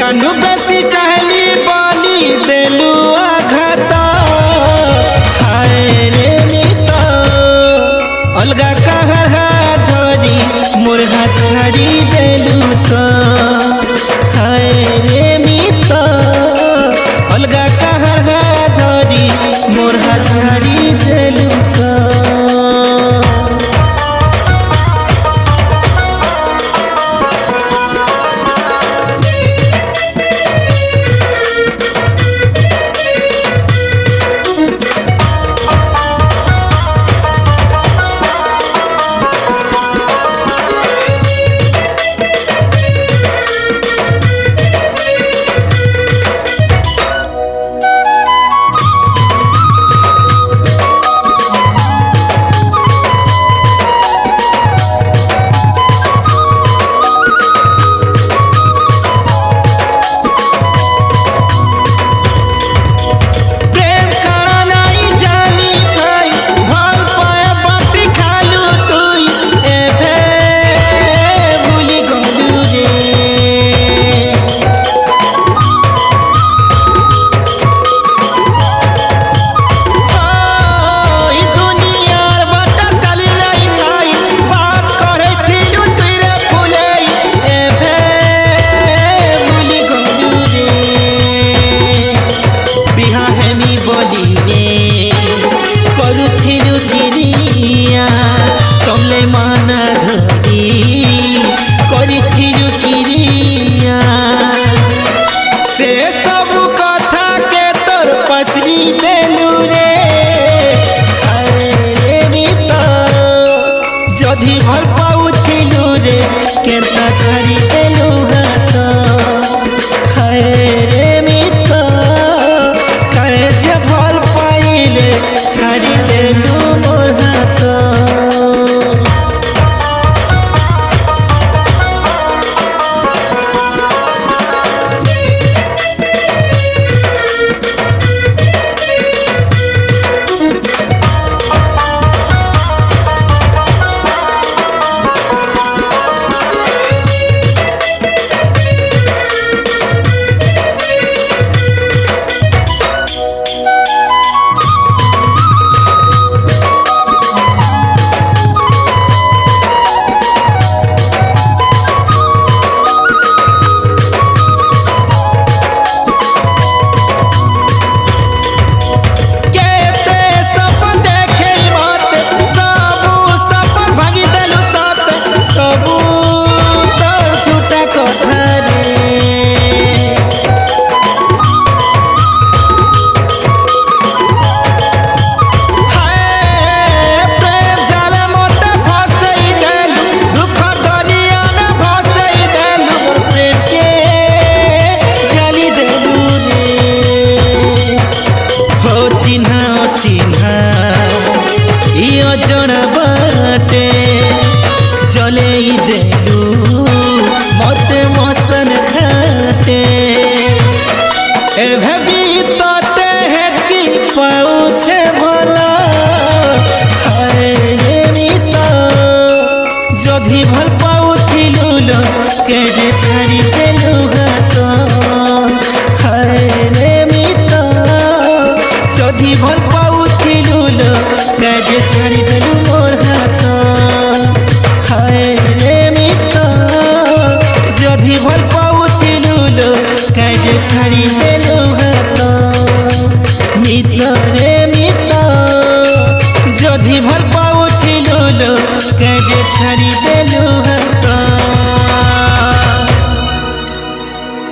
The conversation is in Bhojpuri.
जानू बेसी चाहली बोली देलू आघात हाय रे मित अलगा कहा धरी मोर हाथ छाड़ी देलू तो हाय रे मित अलगा कहा धरी मोर हाथ छाड़ी देलू तो जधी भर पाउथिलु रे केता छाड़ी देलु हाथ हाय रे मित काहे जे भल पाइले छाड़ी देलु मोर हाथ चिन्हा इो जन बाटे जले देलू मत मसन घाटे एभे बीतते है कि पाउछे भला हाय रे मित जधी भल पाउथिलु लो के जे छाड़ी देलू हाथ हाय रे मित जधी भल काजे छाड़ी देलु मोर हाथ हाय रे मित जधी भल पाउथिलु लो काजे छाड़ी देलु हाथ मित रे मित जधी भल